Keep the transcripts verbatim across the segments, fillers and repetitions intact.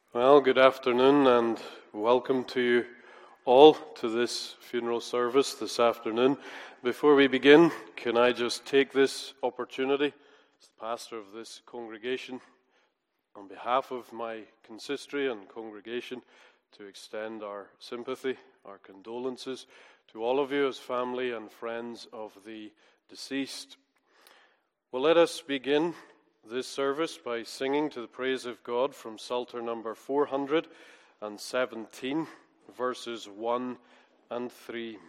Well, good afternoon and welcome to you all to this funeral service this afternoon. Before we begin, can I just take this opportunity as the pastor of this congregation, on behalf of my consistory and congregation, to extend our sympathy, our condolences to all of you as family and friends of the deceased. Well, let us begin this service by singing to the praise of God from Psalter number four hundred seventeen, verses one and three.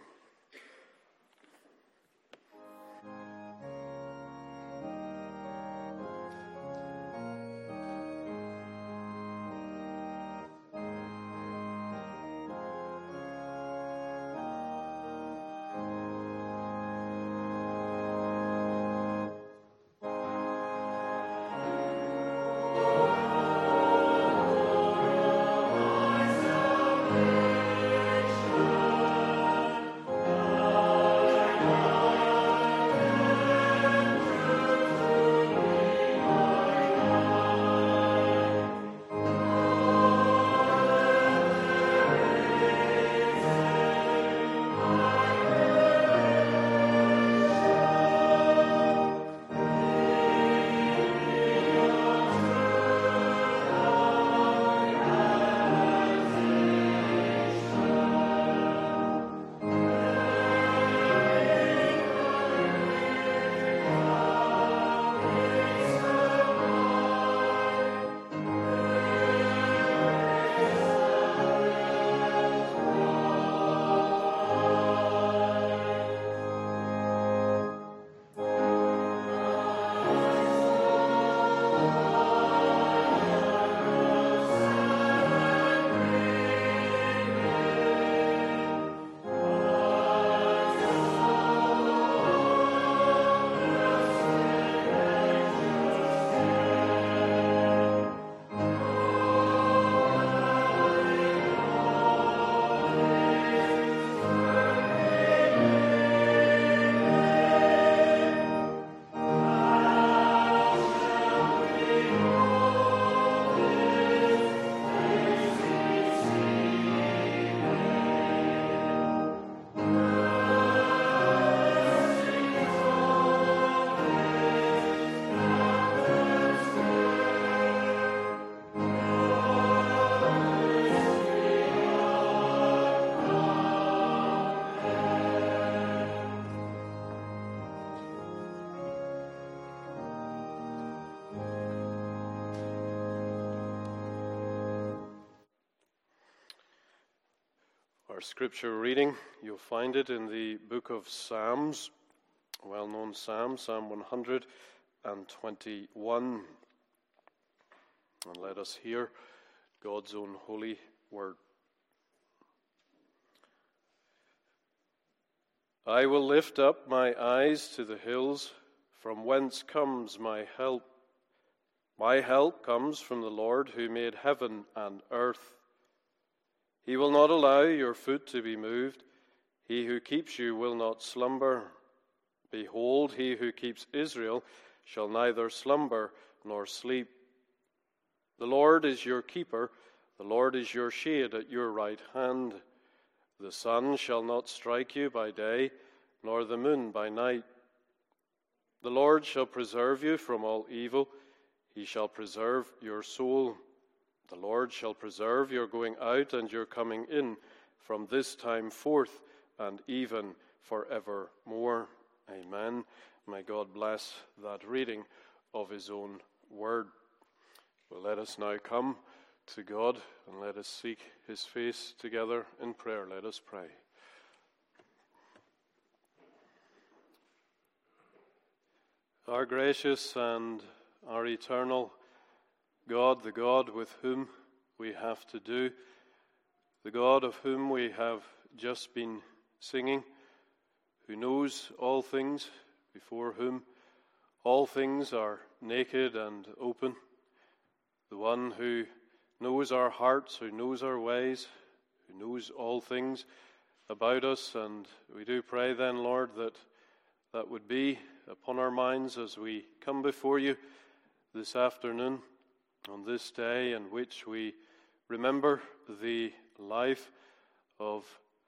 Our scripture reading, you'll find it in the book of Psalms, a well-known psalm, Psalm one hundred twenty-one. And let us hear God's own holy word. I will lift up my eyes to the hills, from whence comes my help. My help comes from the Lord who made heaven and earth. He will not allow your foot to be moved. He who keeps you will not slumber. Behold, he who keeps Israel shall neither slumber nor sleep. The Lord is your keeper. The Lord is your shade at your right hand. The sun shall not strike you by day, nor the moon by night. The Lord shall preserve you from all evil. He shall preserve your soul. The Lord shall preserve your going out and your coming in from this time forth and even forevermore. Amen. May God bless that reading of his own word. Well, let us now come to God and let us seek his face together in prayer. Let us pray. Our gracious and our eternal God, the God with whom we have to do, the God of whom we have just been singing, who knows all things, before whom all things are naked and open, the one who knows our hearts, who knows our ways, who knows all things about us. And we do pray then, Lord, that that would be upon our minds as we come before you this afternoon, on this day in which we remember the life of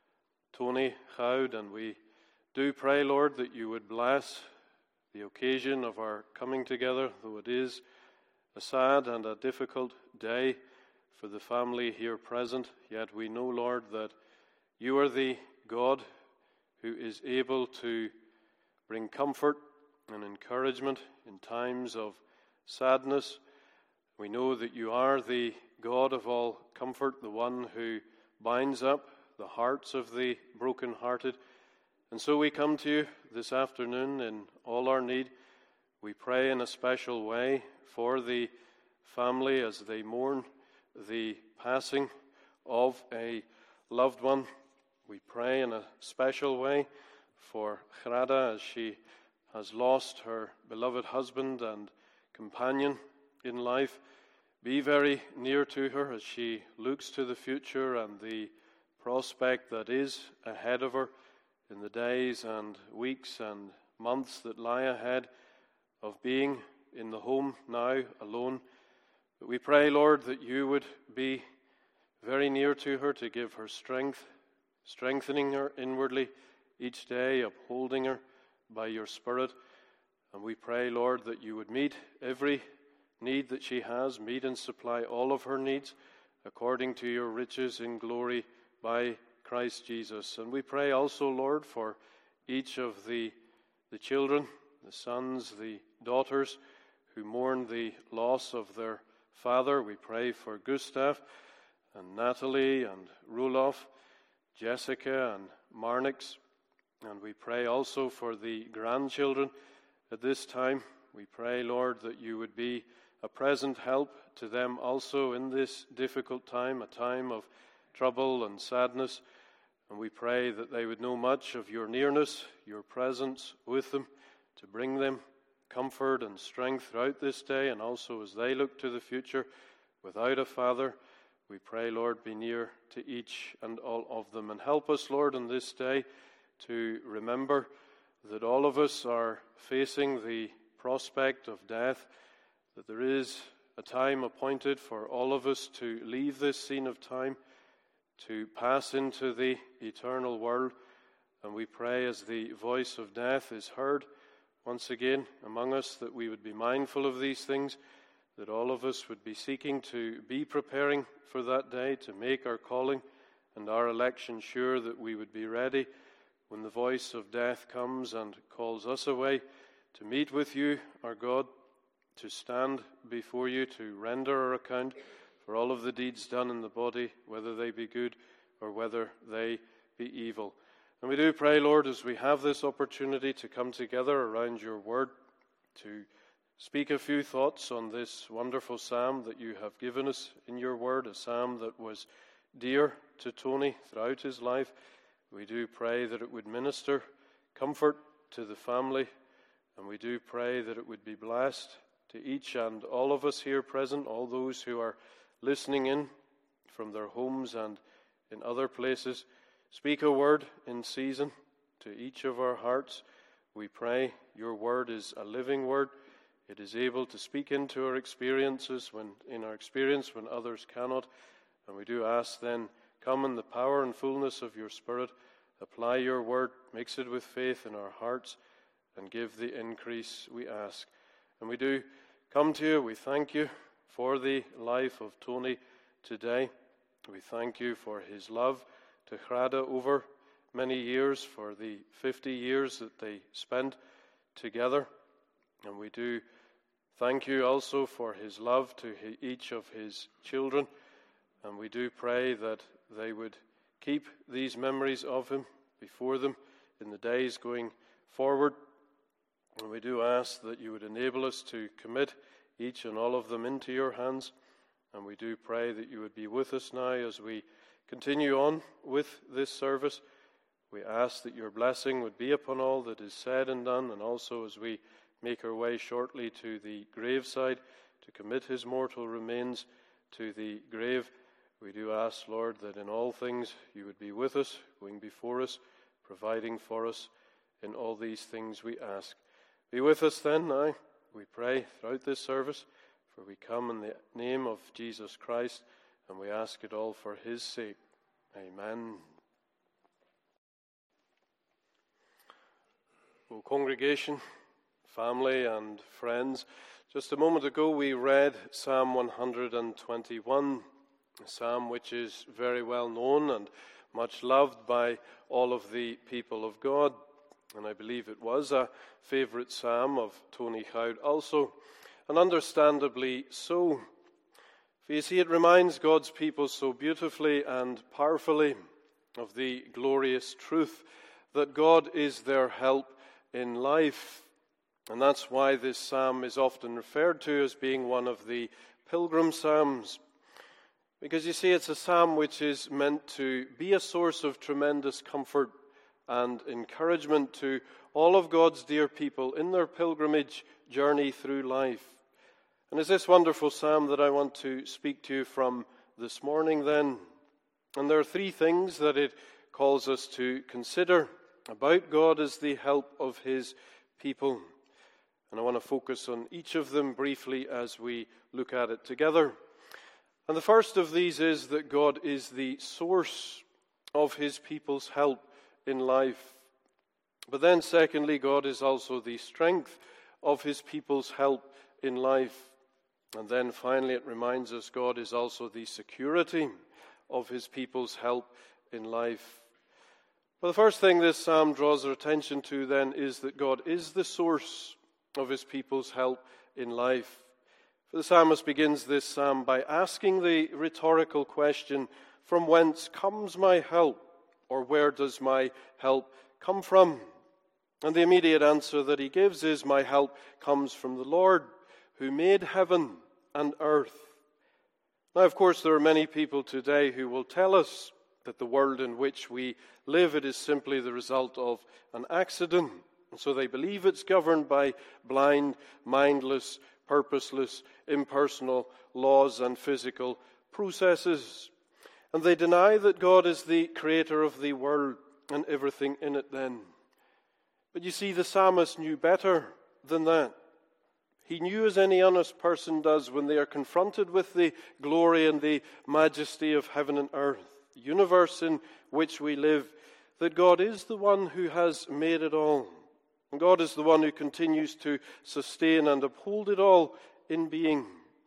Tony Howd, and we do pray, Lord, that you would bless the occasion of our coming together, though it is a sad and a difficult day for the family here present. Yet we know, Lord, that you are the God who is able to bring comfort and encouragement in times of sadness. We know that you are the God of all comfort, the one who binds up the hearts of the brokenhearted. And so we come to you this afternoon in all our need. We pray in a special way for the family as they mourn the passing of a loved one. We pray in a special way for Gerda as she has lost her beloved husband and companion in life. Be very near to her as she looks to the future and the prospect that is ahead of her in the days and weeks and months that lie ahead of being in the home now alone. But we pray, Lord, that you would be very near to her to give her strength, strengthening her inwardly each day, upholding her by your Spirit. And we pray, Lord, that you would meet every need that she has, meet and supply all of her needs according to your riches in glory by Christ Jesus. And we pray also, Lord, for each of the, the children, the sons, the daughters who mourn the loss of their father. We pray for Gustav and Natalie and Rulof, Jessica and Marnix. And we pray also for the grandchildren at this time. We pray, Lord, that you would be a present help to them also in this difficult time, a time of trouble and sadness. And we pray that they would know much of your nearness, your presence with them, to bring them comfort and strength throughout this day, and also as they look to the future without a father. We pray, Lord, be near to each and all of them. And help us, Lord, on this day to remember that all of us are facing the prospect of death, that there is a time appointed for all of us to leave this scene of time, to pass into the eternal world. And we pray as the voice of death is heard once again among us, that we would be mindful of these things, that all of us would be seeking to be preparing for that day, to make our calling and our election sure, that we would be ready when the voice of death comes and calls us away to meet with you, our God, to stand before you, to render our account for all of the deeds done in the body, whether they be good or whether they be evil. And we do pray, Lord, as we have this opportunity to come together around your word, to speak a few thoughts on this wonderful psalm that you have given us in your word, a psalm that was dear to Tony throughout his life. We do pray that it would minister comfort to the family, and we do pray that it would be blessed to each and all of us here present, all those who are listening in from their homes and in other places. Speak a word in season to each of our hearts. We pray your word is a living word. It is able to speak into our experiences when in our experience when others cannot. And we do ask then, come in the power and fullness of your Spirit, apply your word, mix it with faith in our hearts, and give the increase we ask. And we do come to you. We thank you for the life of Tony today. We thank you for his love to Gerda over many years, for the fifty years that they spent together. And we do thank you also for his love to each of his children. And we do pray that they would keep these memories of him before them in the days going forward. And we do ask that you would enable us to commit each and all of them into your hands. And we do pray that you would be with us now as we continue on with this service. We ask that your blessing would be upon all that is said and done, and also as we make our way shortly to the graveside to commit his mortal remains to the grave. We do ask, Lord, that in all things you would be with us, going before us, providing for us. In all these things we ask. Be with us then now, we pray, throughout this service, for we come in the name of Jesus Christ, And we ask it all for his sake. Amen. Well, congregation, family and friends, just a moment ago we read Psalm one hundred twenty-one, a psalm which is very well known and much loved by all of the people of God. And I believe it was a favourite psalm of Tony Howd also, and understandably so. For you see, it reminds God's people so beautifully and powerfully of the glorious truth that God is their help in life. And that's why this psalm is often referred to as being one of the pilgrim psalms. Because you see, it's a psalm which is meant to be a source of tremendous comfort and encouragement to all of God's dear people in their pilgrimage journey through life. And it's this wonderful psalm that I want to speak to you from this morning then. And there are three things that it calls us to consider about God as the help of his people. And I want to focus on each of them briefly as we look at it together. And the first of these is that God is the source of his people's help in life. But then secondly, God is also the strength of his people's help in life. And then finally it reminds us God is also the security of his people's help in life. Well, the first thing this psalm draws our attention to then is that God is the source of his people's help in life. For the psalmist begins this psalm by asking the rhetorical question, from whence comes my help? Or where does my help come from? And the immediate answer that he gives is, my help comes from the Lord, who made heaven and earth. Now, of course, there are many people today who will tell us that the world in which we live, it is simply the result of an accident. And so they believe it's governed by blind, mindless, purposeless, impersonal laws and physical processes. And they deny that God is the creator of the world and everything in it then. But you see, the psalmist knew better than that. He knew, as any honest person does, when they are confronted with the glory and the majesty of heaven and earth, the universe in which we live, that God is the one who has made it all. And God is the one who continues to sustain and uphold it all in being.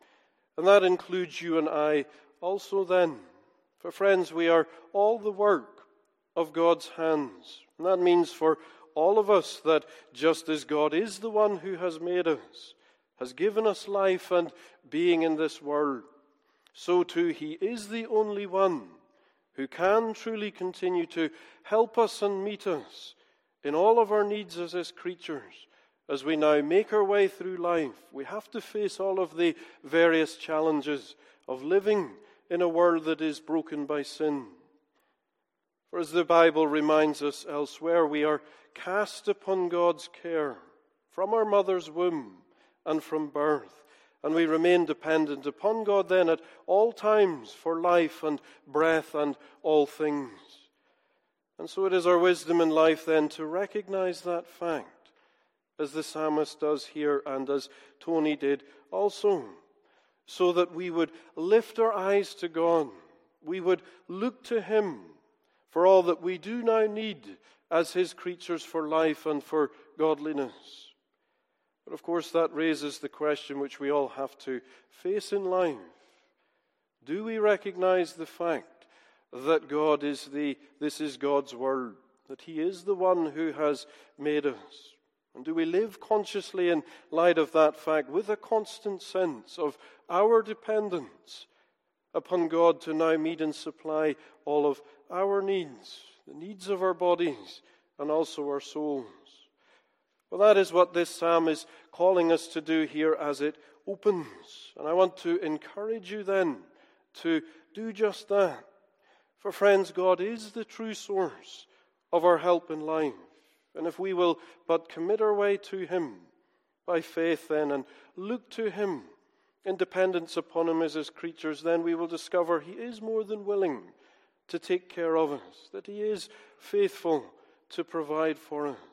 And that includes you and I also then. For friends, we are all the work of God's hands. And that means for all of us that just as God is the one who has made us, has given us life and being in this world, so too he is the only one who can truly continue to help us and meet us in all of our needs as his creatures. As we now make our way through life, we have to face all of the various challenges of living in a world that is broken by sin. For as the Bible reminds us elsewhere, we are cast upon God's care from our mother's womb and from birth. And we remain dependent upon God then at all times for life and breath and all things. And so it is our wisdom in life then to recognize that fact, as the psalmist does here and as Tony did also, so that we would lift our eyes to God. We would look to him for all that we do now need as his creatures for life and for godliness. But of course that raises the question which we all have to face in life. Do we recognize the fact that God is the, this is God's world, that he is the one who has made us? And do we live consciously in light of that fact with a constant sense of our dependence upon God to now meet and supply all of our needs, the needs of our bodies and also our souls? Well, that is what this psalm is calling us to do here as it opens. And I want to encourage you then to do just that. For friends, God is the true source of our help in life. And if we will but commit our way to him by faith then and look to him in dependence upon him as his creatures, then we will discover he is more than willing to take care of us, that he is faithful to provide for us.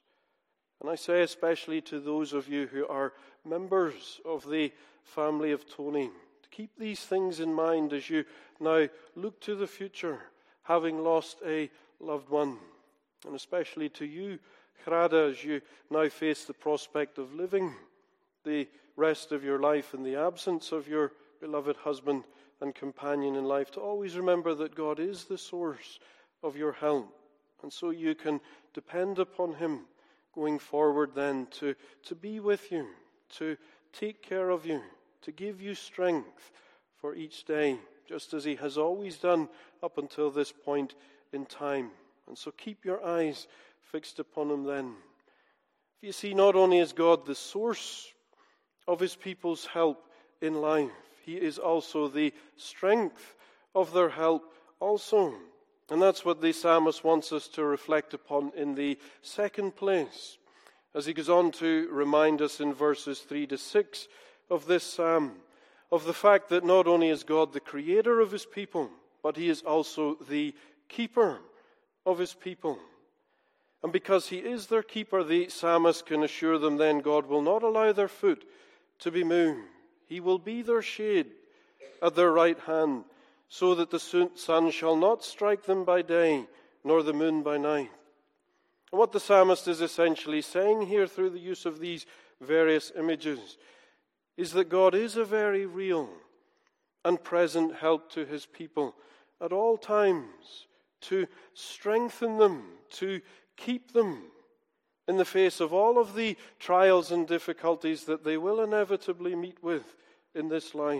And I say especially to those of you who are members of the family of Tony, to keep these things in mind as you now look to the future, having lost a loved one. And especially to you, Gerada, as you now face the prospect of living the rest of your life in the absence of your beloved husband and companion in life, to always remember that God is the source of your help. And so you can depend upon him going forward then to, to be with you, to take care of you, to give you strength for each day, just as he has always done up until this point in time. And so keep your eyes fixed upon him then. You see, not only is God the source of his people's help in life, he is also the strength of their help also. And that's what the psalmist wants us to reflect upon in the second place, as he goes on to remind us in verses three to six of this psalm, of the fact that not only is God the creator of his people, but he is also the keeper of his people. And because he is their keeper, the psalmist can assure them then God will not allow their foot to be moved. He will be their shade at their right hand, so that the sun shall not strike them by day, nor the moon by night. And what the psalmist is essentially saying here through the use of these various images is that God is a very real and present help to his people at all times, to strengthen them, to keep them in the face of all of the trials and difficulties that they will inevitably meet with in this life.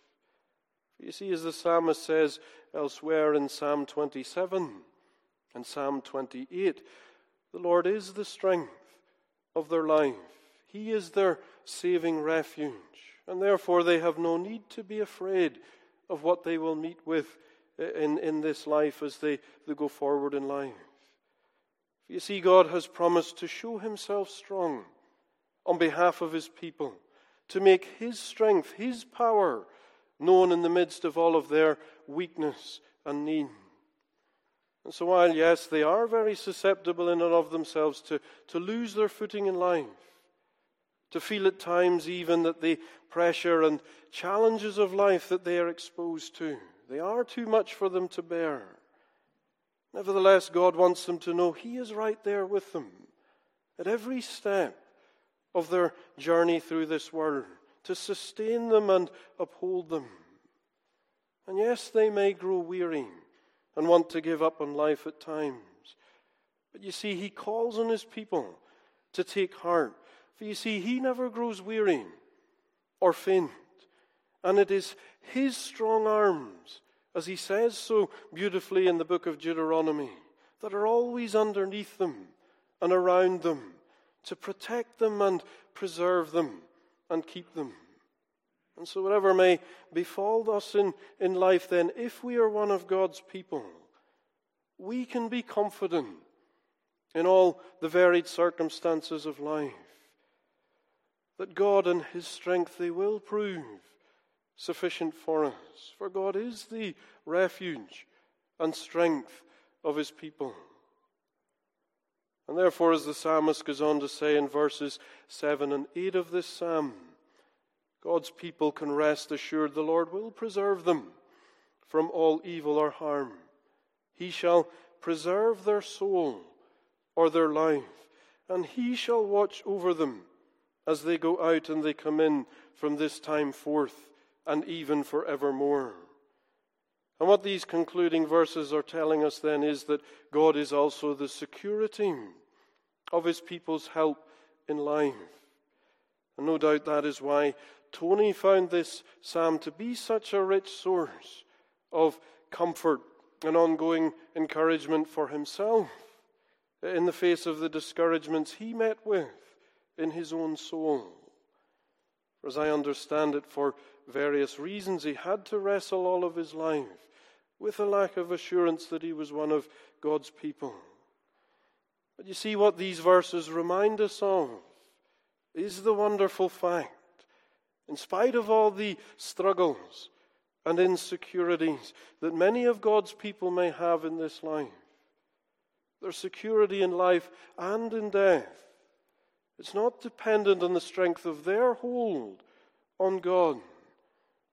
You see, as the psalmist says elsewhere in Psalm twenty-seven and Psalm twenty-eight, the Lord is the strength of their life. He is their saving refuge, and therefore they have no need to be afraid of what they will meet with in, in this life as they, they go forward in life. You see, God has promised to show himself strong on behalf of his people, to make his strength, his power known in the midst of all of their weakness and need. And so while, yes, they are very susceptible in and of themselves to, to lose their footing in life, to feel at times even that the pressure and challenges of life that they are exposed to, they are too much for them to bear. Nevertheless, God wants them to know he is right there with them at every step of their journey through this world, to sustain them and uphold them. And yes, they may grow weary and want to give up on life at times. But you see, he calls on his people to take heart. For you see, he never grows weary or faint. And it is his strong arms, as he says so beautifully in the book of Deuteronomy, that are always underneath them and around them to protect them and preserve them and keep them. And so whatever may befall us in, in life then, if we are one of God's people, we can be confident in all the varied circumstances of life that God and his strength, they will prove sufficient for us. For God is the refuge and strength of his people. And therefore, as the psalmist goes on to say in verses seven and eight of this psalm, God's people can rest assured the Lord will preserve them from all evil or harm. He shall preserve their soul or their life, and he shall watch over them as they go out and they come in from this time forth and even forevermore. And what these concluding verses are telling us then is that God is also the security of his people's help in life. And no doubt that is why Tony found this psalm to be such a rich source of comfort and ongoing encouragement for himself in the face of the discouragements he met with in his own soul. For as I understand it, for various reasons, he had to wrestle all of his life with a lack of assurance that he was one of God's people. But you see, what these verses remind us of is the wonderful fact, in spite of all the struggles and insecurities that many of God's people may have in this life, their security in life and in death, it's not dependent on the strength of their hold on God,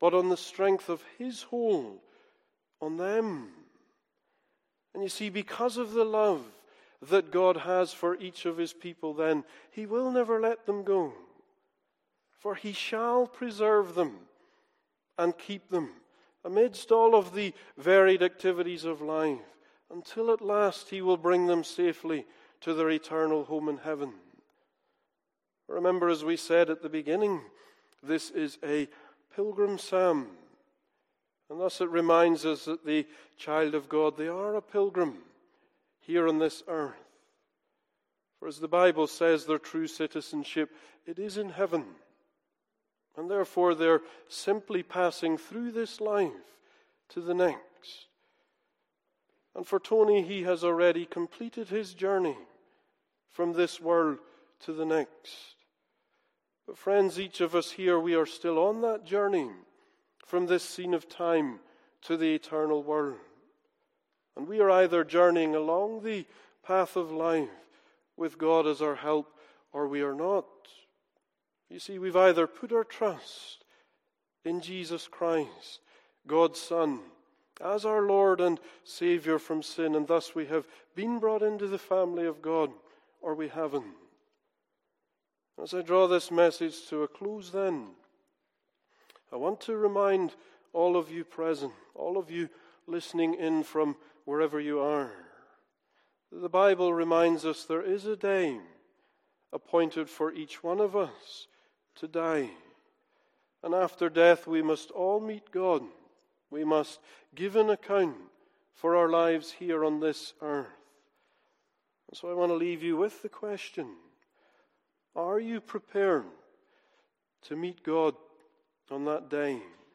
but on the strength of his hold on them. And you see, because of the love that God has for each of his people, then he will never let them go. For he shall preserve them and keep them amidst all of the varied activities of life, until at last he will bring them safely to their eternal home in heaven. Remember, as we said at the beginning, this is a pilgrim psalm. And thus it reminds us that the child of God, they are a pilgrim here on this earth. For as the Bible says, their true citizenship, it is in heaven. And therefore they're simply passing through this life to the next. And for Tony, he has already completed his journey from this world to the next. But friends, each of us here, we are still on that journey from this scene of time to the eternal world. And we are either journeying along the path of life with God as our help, or we are not. You see, we've either put our trust in Jesus Christ, God's Son, as our Lord and Savior from sin, and thus we have been brought into the family of God, or we haven't. As I draw this message to a close then, I want to remind all of you present, all of you listening in from wherever you are, that the Bible reminds us there is a day appointed for each one of us to die. And after death we must all meet God. We must give an account for our lives here on this earth. And so I want to leave you with the question, are you prepared to meet God on that day?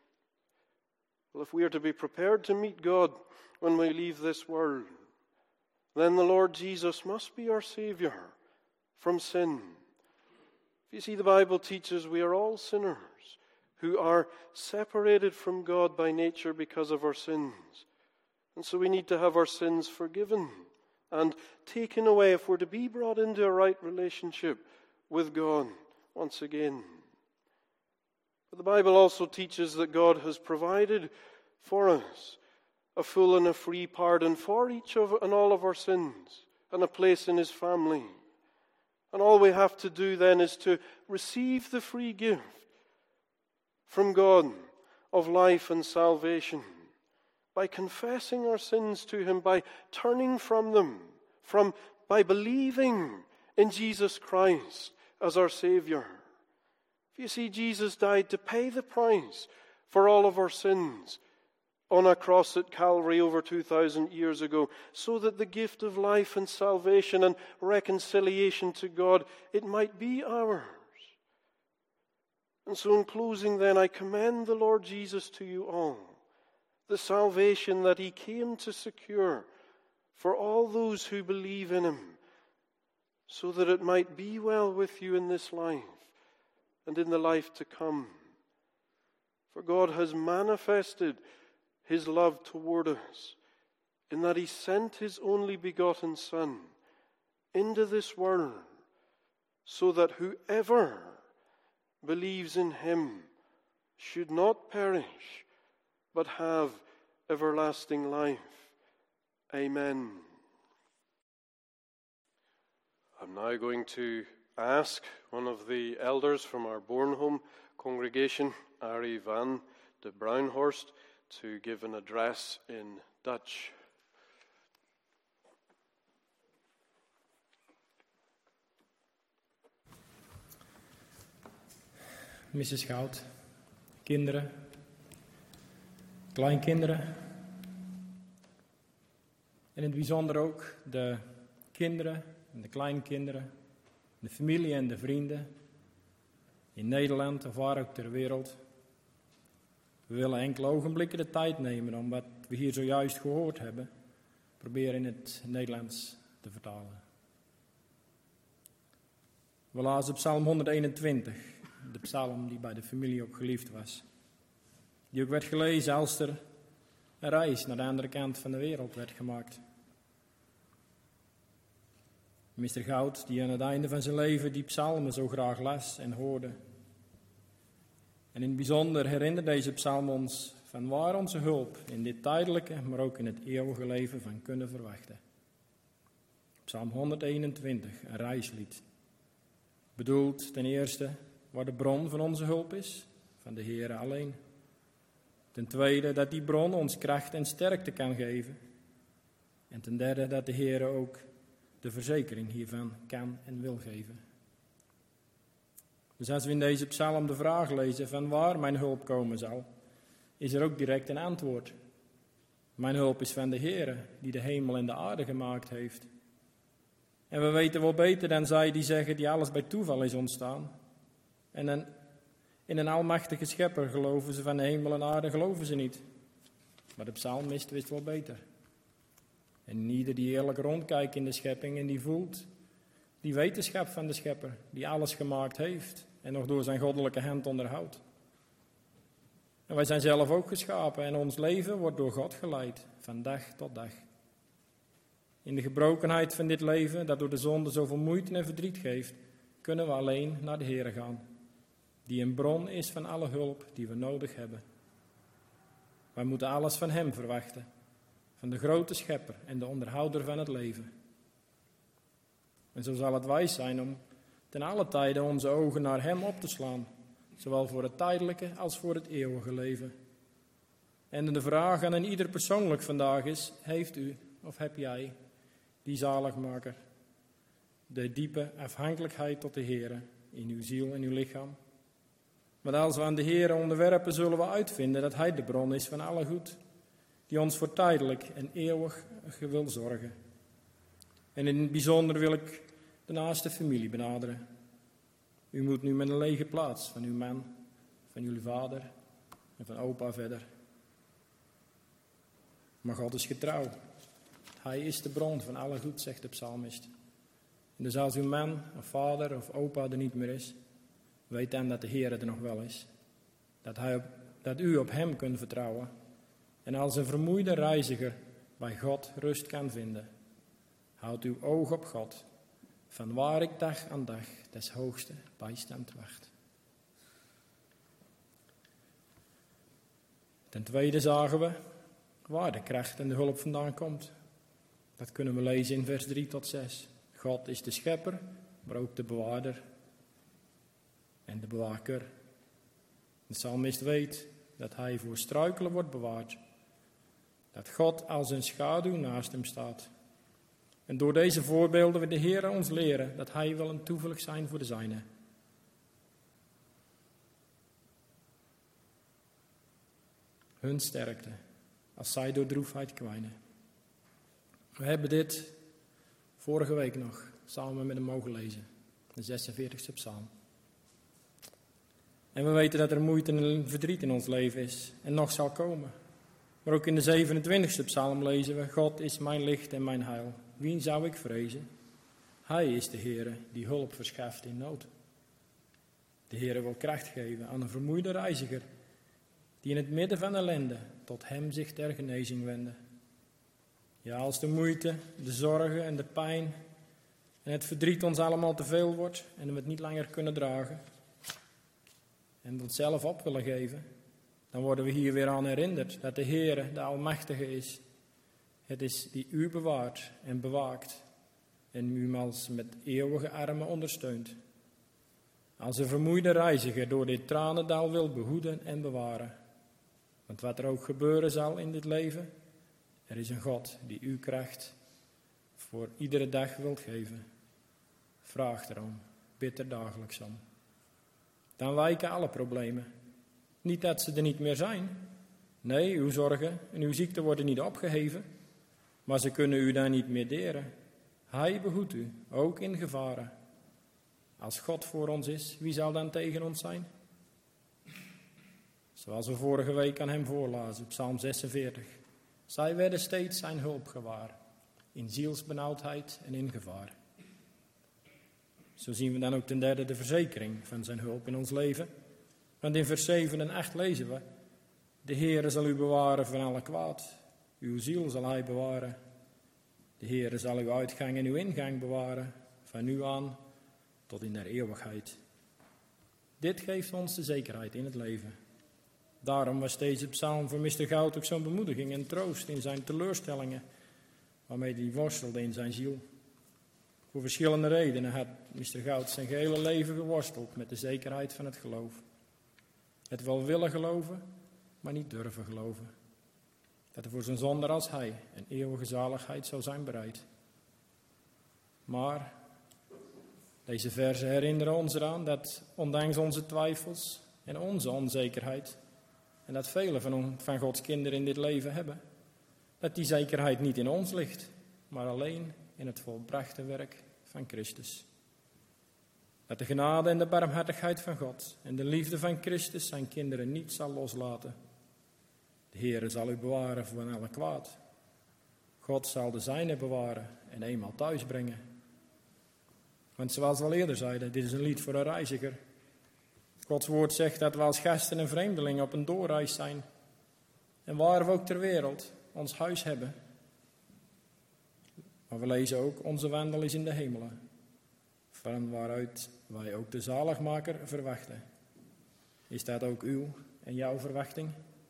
Well, if we are to be prepared to meet God when we leave this world, then the Lord Jesus must be our Savior from sin. You see, the Bible teaches we are all sinners who are separated from God by nature because of our sins. And so we need to have our sins forgiven and taken away if we're to be brought into a right relationship with God once again. But the Bible also teaches that God has provided for us a full and a free pardon for each of and all of our sins and a place in his family. And all we have to do then is to receive the free gift from God of life and salvation by confessing our sins to him, by turning from them, from by believing in Jesus Christ as our Savior. You see, Jesus died to pay the price for all of our sins on a cross at Calvary over two thousand years ago, so that the gift of life and salvation and reconciliation to God, it might be ours. And so in closing then, I commend the Lord Jesus to you all, the salvation that he came to secure for all those who believe in him, so that it might be well with you in this life and in the life to come. For God has manifested his love toward us in that he sent his only begotten Son into this world so that whoever believes in him should not perish but have everlasting life. Amen. I'm now going to ask one of the elders from our Bornholm congregation, Arie van de Bruinhorst, to give an address in Dutch. missus Goud, kinderen, kleinkinderen en in het bijzonder ook de kinderen en de kleinkinderen, de familie en de vrienden in Nederland of waar ook ter wereld. We willen enkele ogenblikken de tijd nemen om wat we hier zojuist gehoord hebben, proberen in het Nederlands te vertalen. We lazen Psalm honderdeenentwintig, de psalm die bij de familie ook geliefd was. Die ook werd gelezen als er een reis naar de andere kant van de wereld werd gemaakt. mister Goud, die aan het einde van zijn leven die psalmen zo graag las en hoorde. En in het bijzonder herinnert deze psalm ons van waar onze hulp in dit tijdelijke, maar ook in het eeuwige leven van kunnen verwachten. Psalm honderdeenentwintig, een reislied. Bedoelt ten eerste waar de bron van onze hulp is, van de Heere alleen. Ten tweede dat die bron ons kracht en sterkte kan geven. En ten derde dat de Heere ook de verzekering hiervan kan en wil geven. Dus als we in deze psalm de vraag lezen van waar mijn hulp komen zal, is er ook direct een antwoord. Mijn hulp is van de Heere, die de hemel en de aarde gemaakt heeft. En we weten wel beter dan zij die zeggen die alles bij toeval is ontstaan. En een, in een almachtige schepper geloven ze, van de hemel en aarde geloven ze niet. Maar de psalmist wist wel beter. En ieder die eerlijk rondkijkt in de schepping en die voelt die wetenschap van de schepper, die alles gemaakt heeft en nog door zijn goddelijke hand onderhoudt. En wij zijn zelf ook geschapen en ons leven wordt door God geleid, van dag tot dag. In de gebrokenheid van dit leven, dat door de zonde zoveel moeite en verdriet geeft, kunnen we alleen naar de Heere gaan, die een bron is van alle hulp die we nodig hebben. Wij moeten alles van Hem verwachten, van de grote schepper en de onderhouder van het leven. En zo zal het wijs zijn om ten alle tijden onze ogen naar Hem op te slaan, zowel voor het tijdelijke als voor het eeuwige leven. En de vraag aan ieder persoonlijk vandaag is, heeft u of heb jij die zaligmaker, de diepe afhankelijkheid tot de Heere in uw ziel en uw lichaam? Maar als we aan de Heere onderwerpen, zullen we uitvinden dat Hij de bron is van alle goed, die ons voor tijdelijk en eeuwig wil zorgen. En in het bijzonder wil ik de naaste familie benaderen. U moet nu met een lege plaats van uw man, van jullie vader en van opa verder. Maar God is getrouw. Hij is de bron van alle goed, zegt de psalmist. En dus als uw man of vader of opa er niet meer is, weet dan dat de Heer er nog wel is. Dat, hij op, dat u op Hem kunt vertrouwen. En als een vermoeide reiziger bij God rust kan vinden. Houd uw oog op God, van waar ik dag aan dag des hoogste bijstand wacht. Ten tweede zagen we waar de kracht en de hulp vandaan komt. Dat kunnen we lezen in vers drie tot zes. God is de schepper, maar ook de bewaarder en de bewaker. De psalmist weet dat hij voor struikelen wordt bewaard. Dat God als een schaduw naast hem staat. En door deze voorbeelden wil de Heer ons leren dat Hij wil een toevlucht zijn voor de zijnen. Hun sterkte, als zij door droefheid kwijnen. We hebben dit vorige week nog samen met hem mogen lezen, de zesenveertigste psalm. En we weten dat er moeite en verdriet in ons leven is en nog zal komen. Maar ook in de zevenentwintigste psalm lezen we, God is mijn licht en mijn heil. Wien zou ik vrezen? Hij is de Heere die hulp verschaft in nood. De Heere wil kracht geven aan een vermoeide reiziger, die in het midden van ellende tot Hem zich ter genezing wende. Ja, als de moeite, de zorgen en de pijn en het verdriet ons allemaal te veel wordt en we het niet langer kunnen dragen en het zelf op willen geven, dan worden we hier weer aan herinnerd dat de Heere de Almachtige is. Het is die u bewaart en bewaakt en u als met eeuwige armen ondersteunt. Als een vermoeide reiziger door dit tranendal wil behoeden en bewaren. Want wat er ook gebeuren zal in dit leven, er is een God die uw kracht voor iedere dag wilt geven. Vraag erom, bid er dagelijks om. Dan wijken alle problemen. Niet dat ze er niet meer zijn. Nee, uw zorgen en uw ziekte worden niet opgeheven. Maar ze kunnen u dan niet meer deren. Hij behoedt u, ook in gevaren. Als God voor ons is, wie zal dan tegen ons zijn? Zoals we vorige week aan hem voorlazen, Psalm zesenveertig. Zij werden steeds zijn hulp gewaar, in zielsbenauwdheid en in gevaar. Zo zien we dan ook ten derde de verzekering van zijn hulp in ons leven. Want in vers zeven en acht lezen we, de Heere zal u bewaren van alle kwaad. Uw ziel zal hij bewaren. De Heere zal uw uitgang en uw ingang bewaren, van nu aan tot in der eeuwigheid. Dit geeft ons de zekerheid in het leven. Daarom was deze psalm voor mister Goud ook zo'n bemoediging en troost in zijn teleurstellingen, waarmee hij worstelde in zijn ziel. Voor verschillende redenen had mister Goud zijn gehele leven geworsteld met de zekerheid van het geloof. Het wel willen geloven, maar niet durven geloven. Dat er voor zo'n zonder als hij een eeuwige zaligheid zou zijn bereid. Maar deze verzen herinneren ons eraan dat ondanks onze twijfels en onze onzekerheid, en dat velen van, van Gods kinderen in dit leven hebben, dat die zekerheid niet in ons ligt, maar alleen in het volbrachte werk van Christus. Dat de genade en de barmhartigheid van God en de liefde van Christus zijn kinderen niet zal loslaten. De Heere zal u bewaren van alle kwaad. God zal de zijne bewaren en eenmaal thuis brengen. Want zoals we al eerder zeiden, dit is een lied voor een reiziger. Gods woord zegt dat we als gasten en vreemdelingen op een doorreis zijn. En waar we ook ter wereld ons huis hebben. Maar we lezen ook, onze wandel is in de hemelen. Van waaruit wij ook de zaligmaker verwachten. Is dat ook uw en jouw verwachting?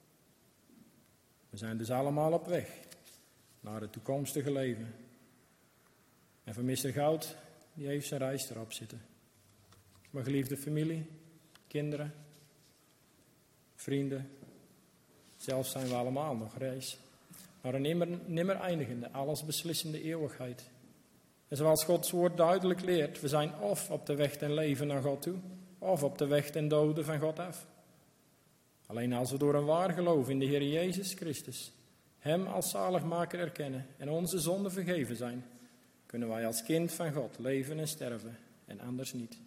We zijn dus allemaal op weg naar het toekomstige leven. En van mister Goud, die heeft zijn reis erop zitten. Mijn geliefde familie, kinderen, vrienden, zelfs zijn we allemaal nog reis. Maar een nimmer, nimmer eindigende, allesbeslissende eeuwigheid. En zoals Gods woord duidelijk leert, we zijn of op de weg ten leven naar God toe, of op de weg ten dode van God af. Alleen als we door een waar geloof in de Heer Jezus Christus, Hem als zaligmaker erkennen en onze zonden vergeven zijn, kunnen wij als kind van God leven en sterven en anders niet.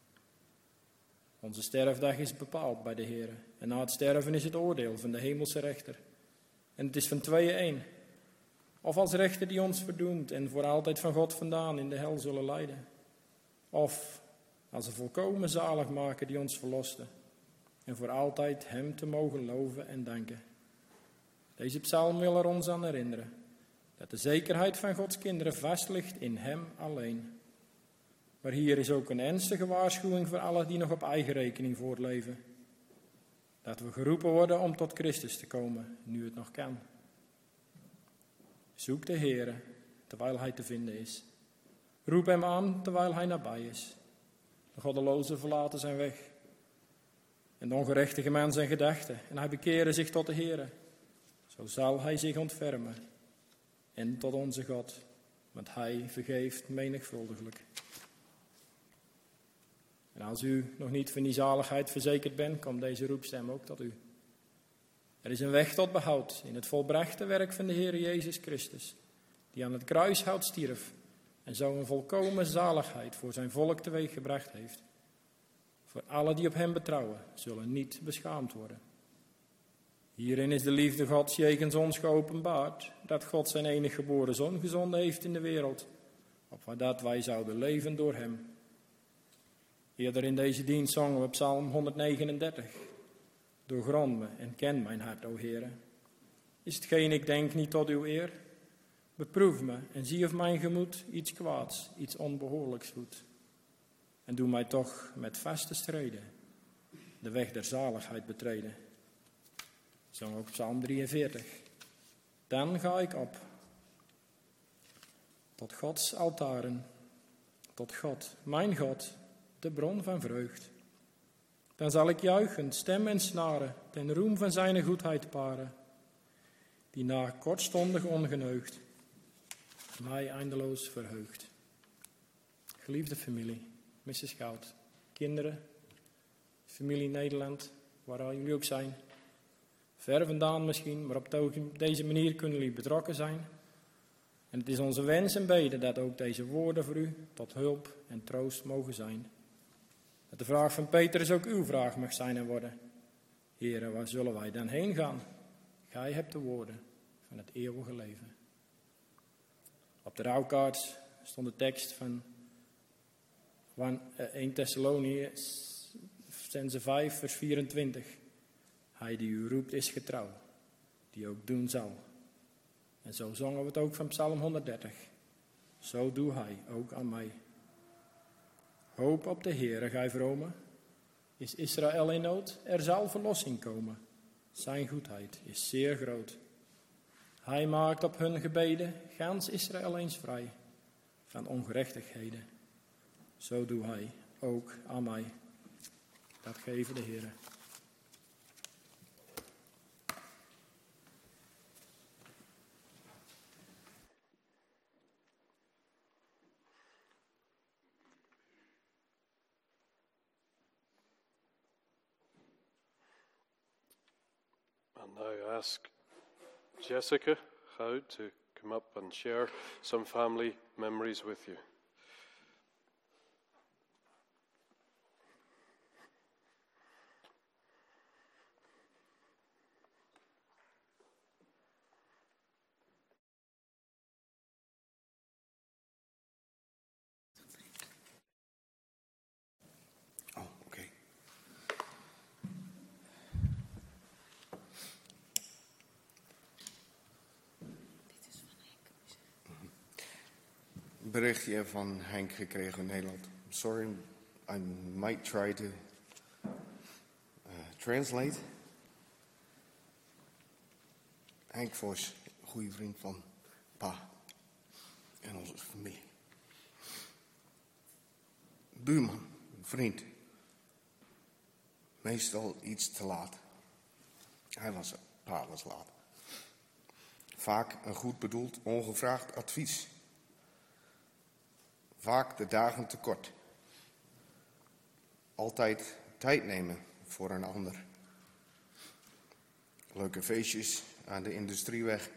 Onze sterfdag is bepaald bij de Heer en na het sterven is het oordeel van de hemelse rechter. En het is van tweeën één. Of als rechter die ons verdoemt en voor altijd van God vandaan in de hel zullen leiden. Of als een volkomen zaligmaker die ons verloste. En voor altijd Hem te mogen loven en danken. Deze psalm wil er ons aan herinneren. Dat de zekerheid van Gods kinderen vast ligt in Hem alleen. Maar hier is ook een ernstige waarschuwing voor allen die nog op eigen rekening voortleven. Dat we geroepen worden om tot Christus te komen, nu het nog kan. Zoek de Heere, terwijl Hij te vinden is. Roep Hem aan, terwijl Hij nabij is. De goddelozen verlaten zijn weg. En de ongerechtige man zijn gedachten. En hij bekeerde zich tot de Heere. Zo zal Hij zich ontfermen. En tot onze God, want Hij vergeeft menigvuldiglijk. En als u nog niet van die zaligheid verzekerd bent, komt deze roepstem ook tot u. Er is een weg tot behoud in het volbrachte werk van de Heer Jezus Christus, die aan het kruishout stierf en zo een volkomen zaligheid voor zijn volk teweeggebracht heeft. Voor alle die op Hem betrouwen, zullen niet beschaamd worden. Hierin is de liefde Gods jegens ons geopenbaard, dat God zijn enige geboren Zoon gezonden heeft in de wereld, opdat wij zouden leven door Hem. Eerder in deze dienst zongen we Psalm honderdnegenendertig. Doorgrond me en ken mijn hart, o Heere. Is hetgeen ik denk niet tot uw eer? Beproef me en zie of mijn gemoed iets kwaads, iets onbehoorlijks doet. En doe mij toch met vaste streden de weg der zaligheid betreden. Zong ook Psalm drieënveertig. Dan ga ik op tot Gods altaren, tot God, mijn God, de bron van vreugd. Dan zal ik juichend stem en snaren ten roem van zijn goedheid paren, die na kortstondig ongeneugd mij eindeloos verheugt. Geliefde familie, missus Goud, kinderen, familie Nederland, waar jullie ook zijn, ver vandaan misschien, maar op deze manier kunnen jullie betrokken zijn. En het is onze wens en bede dat ook deze woorden voor u tot hulp en troost mogen zijn. Dat de vraag van Petrus ook uw vraag mag zijn en worden. Heere, waar zullen wij dan heen gaan? Gij hebt de woorden van het eeuwige leven. Op de rouwkaart stond de tekst van eerste Thessalonicenzen vijf, vers vierentwintig. Hij die u roept is getrouw, die ook doen zal. En zo zongen we het ook van Psalm honderddertig. Zo doe Hij ook aan mij. Hoop op de Heere, gij vromen. Is Israël in nood? Er zal verlossing komen. Zijn goedheid is zeer groot. Hij maakt op hun gebeden gans Israël eens vrij van ongerechtigheden. Zo doet hij ook aan mij. Dat geven de Heere. And now I ask Jessica Howe to come up and share some family memories with you. Oh, oké. Een berichtje van Henk gekregen in Nederland. Sorry, I might try to uh, translate. Henk Vos, goede vriend van pa en onze familie. Buurman, vriend. Meestal iets te laat. Hij was, pa was laat. Vaak een goed bedoeld, ongevraagd advies. Vaak de dagen tekort. Altijd tijd nemen voor een ander. Leuke feestjes aan de Industrieweg.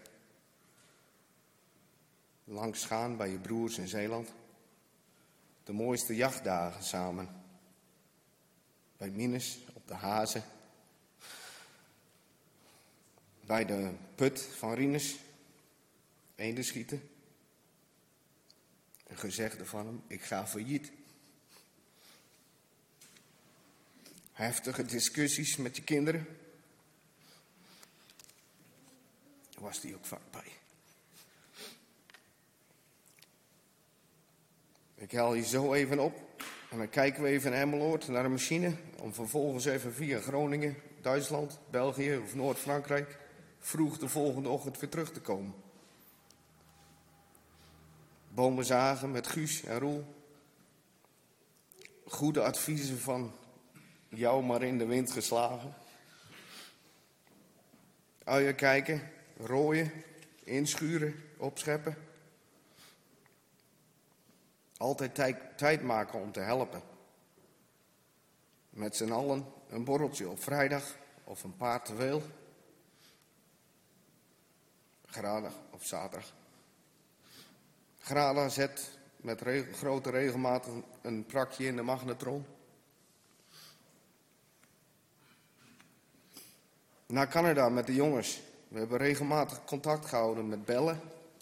Langs gaan bij je broers in Zeeland. De mooiste jachtdagen samen. Bij Minus op de Hazen. Bij de put van Rinus. Eenden schieten. Een gezegde van hem, ik ga failliet. Heftige discussies met je kinderen. Daar was die ook vaak bij. Ik haal je zo even op. En dan kijken we even in Emmeloord naar de machine. Om vervolgens even via Groningen, Duitsland, België of Noord-Frankrijk vroeg de volgende ochtend weer terug te komen. Bomen zagen met Guus en Roel. Goede adviezen van jou maar in de wind geslagen. Uien kijken, rooien, inschuren, opscheppen. Altijd tijd, tijd maken om te helpen. Met z'n allen een borreltje op vrijdag of een paar te veel. Gradag op zaterdag. Grada zet met reg- grote regelmaat een, een prakje in de magnetron. Naar Canada met de jongens. We hebben regelmatig contact gehouden met bellen.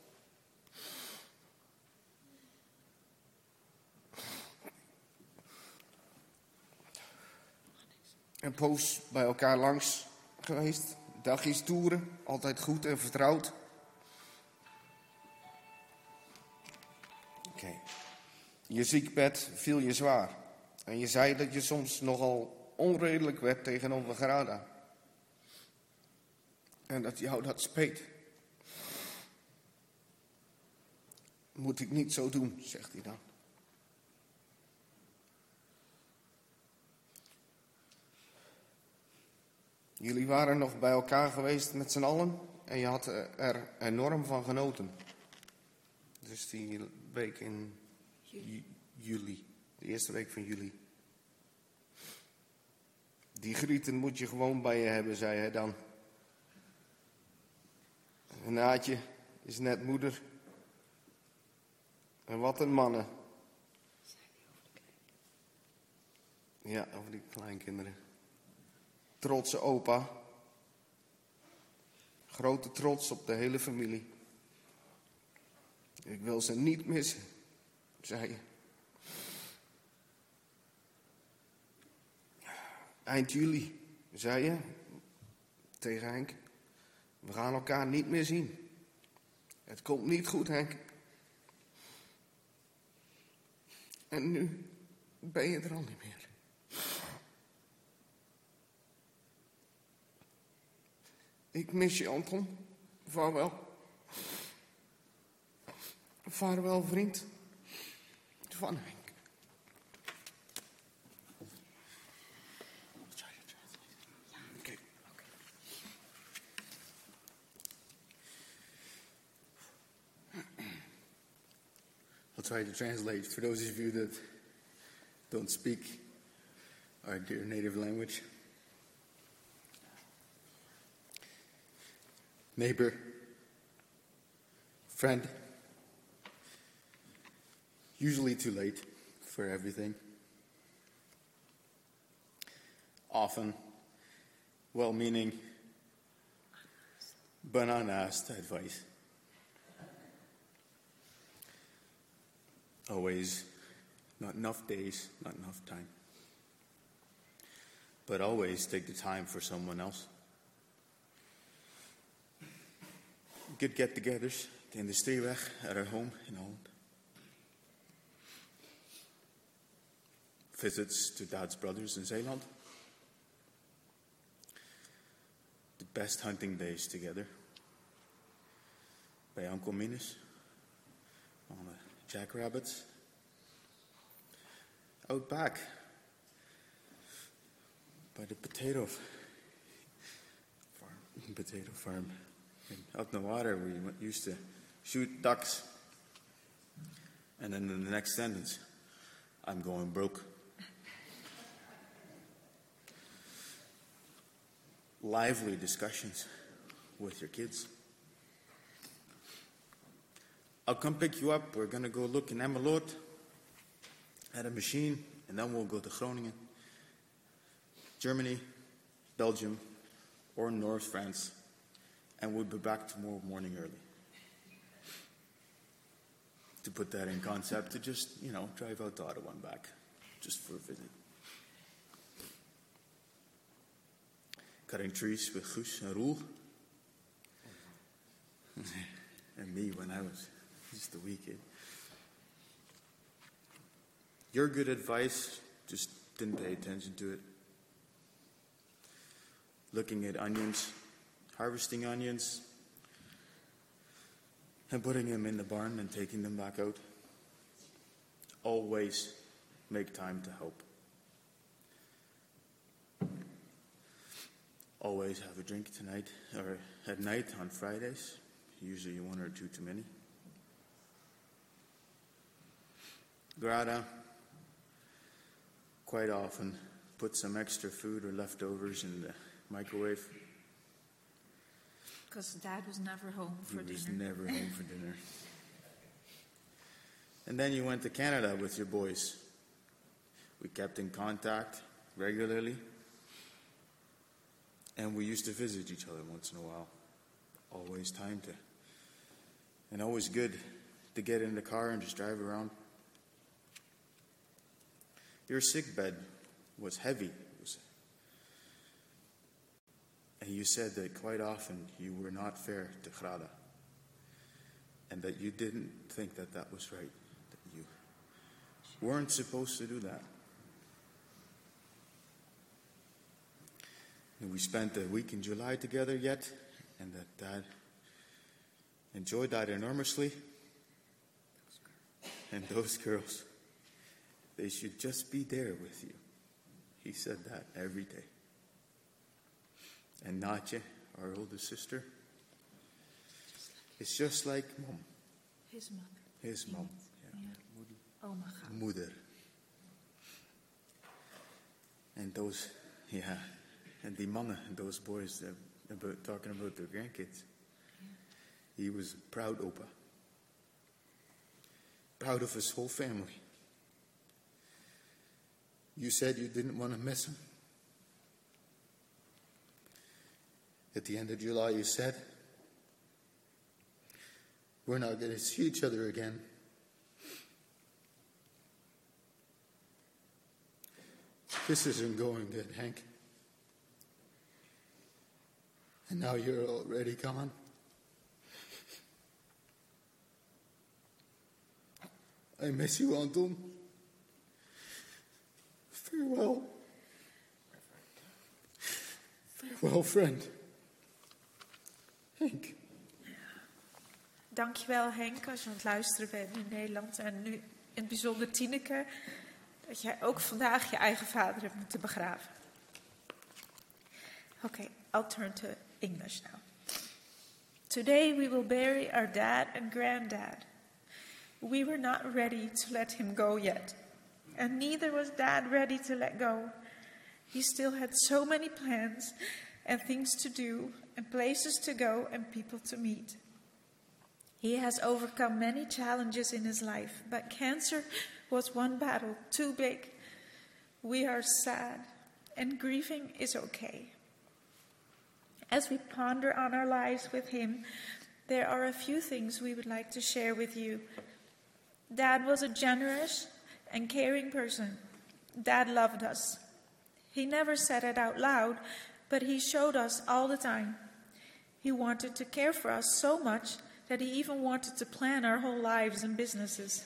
Een poos bij elkaar langs geweest. Dagjes toeren, altijd goed en vertrouwd. Oké. Okay. Je ziekbed viel je zwaar. En je zei dat je soms nogal onredelijk werd tegenover Gerada. En dat jou dat speet. Moet ik niet zo doen, zegt hij dan. Jullie waren nog bij elkaar geweest met z'n allen en je had er enorm van genoten. Dus die week in ju- juli, de eerste week van juli. Die grieten moet je gewoon bij je hebben, zei hij dan. Een Naatje is net moeder. En wat een mannen. Ja, over die kleinkinderen. Trotse opa. Grote trots op de hele familie. Ik wil ze niet missen, zei je. Eind juli, zei je tegen Henk. We gaan elkaar niet meer zien. Het komt niet goed, Henk. En nu ben je er al niet meer. Ik mis je, Anton. Vaarwel. Vaarwel, vriend. Van Henk. Okay. I'll try to translate for those of you that don't speak our dear native language. Neighbor, friend, usually too late for everything. Often well-meaning, but unasked advice. Always not enough days, not enough time. But always take the time for someone else. Good get-togethers at the Industrieweg at our home in Holland. Visits to Dad's brothers in Zeeland. The best hunting days together. By Uncle Minus on the jackrabbits. Out back by the potato farm. Potato farm. Out in the water, we used to shoot ducks. And then in the next sentence, I'm going broke. Lively discussions with your kids. I'll come pick you up. We're going to go look in Emmeloord at a machine, and then we'll go to Groningen, Germany, Belgium, or North France. And we'll be back tomorrow morning early. To put that in concept, to just, you know, drive out to Ottawa and back, just for a visit. Cutting trees with Guus and Roel. And me when I was just a wee kid. Your good advice, just didn't pay attention to it. Looking at onions. Harvesting onions and putting them in the barn and taking them back out. Always make time to help. Always have a drink tonight or at night on Fridays. Usually one or two too many. Grada quite often put some extra food or leftovers in the microwave. Because Dad was never home for dinner. He was never home for dinner. And then you went to Canada with your boys. We kept in contact regularly. And we used to visit each other once in a while. Always time to. And always good to get in the car and just drive around. Your sick bed was heavy. And you said that quite often you were not fair to Grada. And that you didn't think that that was right. That you weren't supposed to do that. And we spent a week in July together yet. And that Dad enjoyed that enormously. And those girls, they should just be there with you. He said that every day. And Natje, our oldest sister, is just like Mom. His mom. His mom. Yeah. Yeah. Oh my God. Moeder. And those, yeah, and die mannen, and those boys, uh, about talking about their grandkids. Yeah. He was a proud opa. Proud of his whole family. You said you didn't want to miss him. At the end of July, you said, we're not going to see each other again. This isn't going good, Hank. And now you're already gone. I miss you, Anton. Farewell. Farewell, friend. Henk. Dankjewel Henk, als je aan het luisteren bent in Nederland. En nu in het bijzonder Tineke, dat jij ook vandaag je eigen vader hebt moeten begraven. Okay, I'll turn to English now. Today we will bury our dad and granddad. We were not ready to let him go yet. And neither was Dad ready to let go. He still had so many plans and things to do and places to go and people to meet. He has overcome many challenges in his life, but cancer was one battle too big. We are sad, and grieving is okay. As we ponder on our lives with him, there are a few things we would like to share with you. Dad was a generous and caring person. Dad loved us. He never said it out loud, but he showed us all the time. He wanted to care for us so much that he even wanted to plan our whole lives and businesses.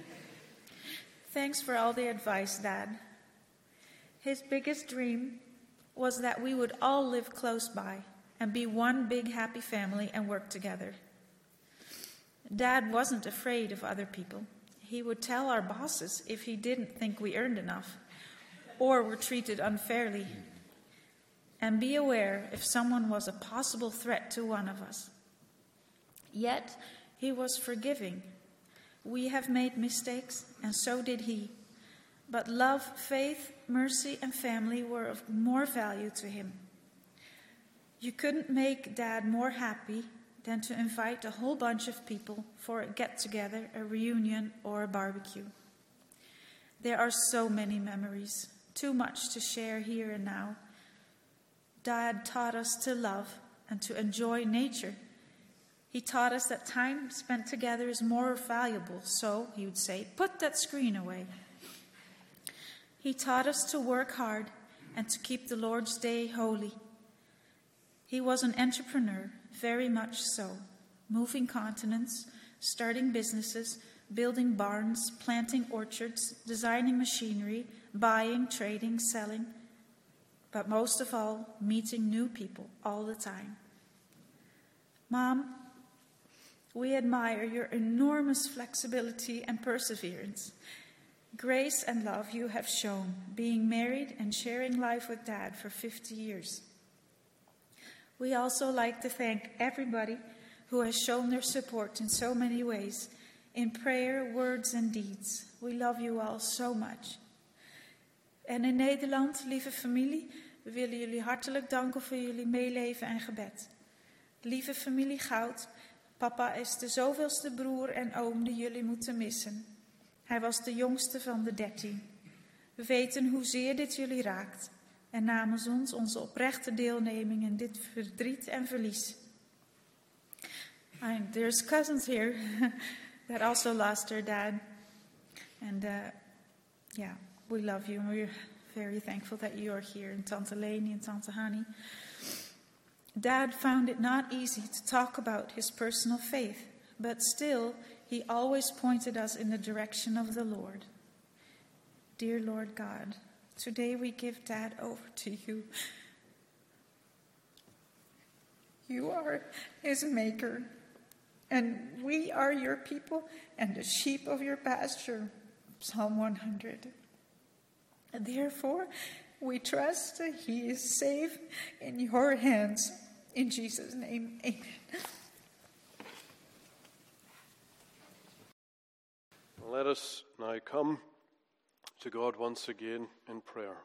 Thanks for all the advice, Dad. His biggest dream was that we would all live close by and be one big happy family and work together. Dad wasn't afraid of other people. He would tell our bosses if he didn't think we earned enough or were treated unfairly. And be aware if someone was a possible threat to one of us. Yet, he was forgiving. We have made mistakes, and so did he. But love, faith, mercy, and family were of more value to him. You couldn't make Dad more happy than to invite a whole bunch of people for a get-together, a reunion, or a barbecue. There are so many memories, too much to share here and now. Dad taught us to love and to enjoy nature. He taught us that time spent together is more valuable, so, he would say, put that screen away. He taught us to work hard and to keep the Lord's Day holy. He was an entrepreneur, very much so, moving continents, starting businesses, building barns, planting orchards, designing machinery, buying, trading, selling, but most of all, meeting new people all the time. Mom, we admire your enormous flexibility and perseverance. Grace and love you have shown, being married and sharing life with Dad for fifty years. We also like to thank everybody who has shown their support in so many ways, in prayer, words and deeds. We love you all so much. En in Nederland, lieve familie, we willen jullie hartelijk danken voor jullie meeleven en gebed. Lieve familie Goud, papa is de zoveelste broer en oom die jullie moeten missen. Hij was de jongste van de dertien. We weten hoezeer dit jullie raakt. En namens ons onze oprechte deelneming in dit verdriet en verlies. And there's cousins here that also lost their dad. And uh, yeah, we love you and we're very thankful that you are here. And Tante Leni and Tante Hani. Dad found it not easy to talk about his personal faith, but still he always pointed us in the direction of the Lord. Dear Lord God, today we give Dad over to you. You are his maker, and we are your people and the sheep of your pasture. Psalm one hundred. And therefore, we trust that he is safe in your hands. In Jesus' name, amen. Let us now come to God once again in prayer.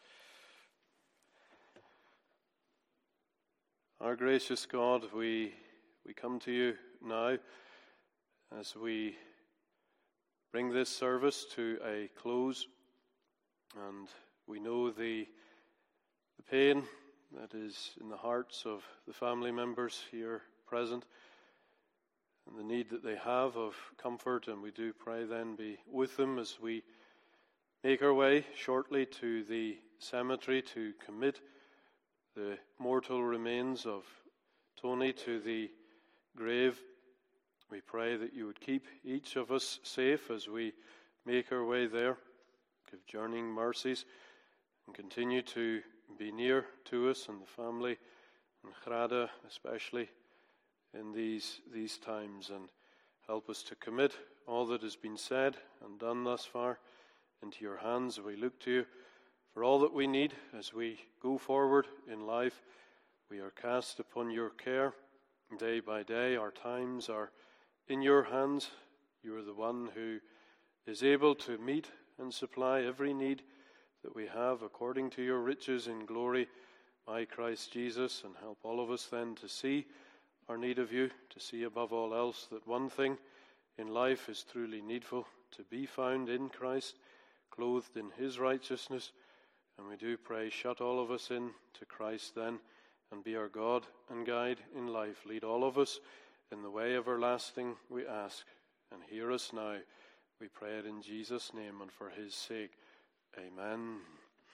Our gracious God, we we come to you now as we bring this service to a close, and we know the the pain that is in the hearts of the family members here present and the need that they have of comfort, and we do pray then be with them as we make our way shortly to the cemetery to commit the mortal remains of Tony to the grave. We pray that you would keep each of us safe as we make our way there. Give journeying mercies and continue to be near to us and the family, and Grada especially, in these, these times, and help us to commit all that has been said and done thus far into your hands. We look to you for all that we need as we go forward in life. We are cast upon your care day by day. Our times are in your hands. You are the one who is able to meet and supply every need that we have according to your riches in glory by Christ Jesus, and help all of us then to see our need of you, to see above all else that one thing in life is truly needful, to be found in Christ, clothed in his righteousness. And we do pray, shut all of us in to Christ then, and be our God and guide in life. Lead all of us in the way everlasting, we ask. And hear us now. We pray it in Jesus' name and for his sake. Amen.